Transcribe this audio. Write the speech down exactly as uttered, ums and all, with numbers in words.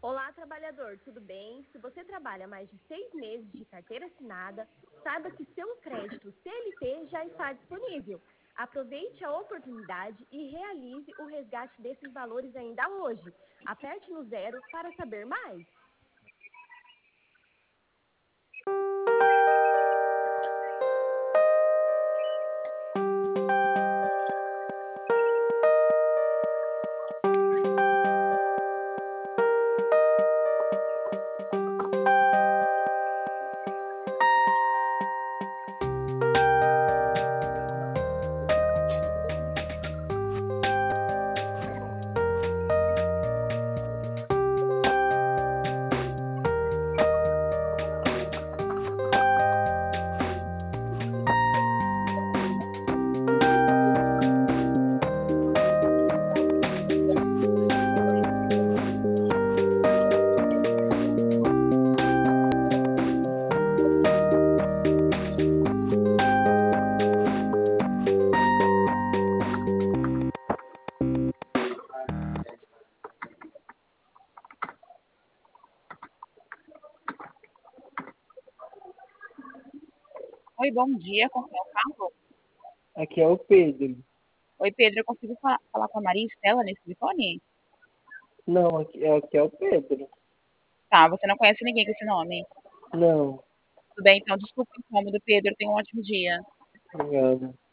Olá, trabalhador, tudo bem? Se você trabalha mais de seis meses de carteira assinada, saiba que seu crédito C L T já está disponível. Aproveite a oportunidade e realize o resgate desses valores ainda hoje. Aperte no zero para saber mais. Oi, bom dia, com quem eu falo? Aqui é o Pedro. Oi, Pedro, eu consigo fa- falar com a Maria Estela nesse telefone? Não, aqui, aqui é o Pedro. Tá, você não conhece ninguém com esse nome. Não, Tudo bem, então, desculpa o incômodo, Pedro, tenha um ótimo dia. obrigado.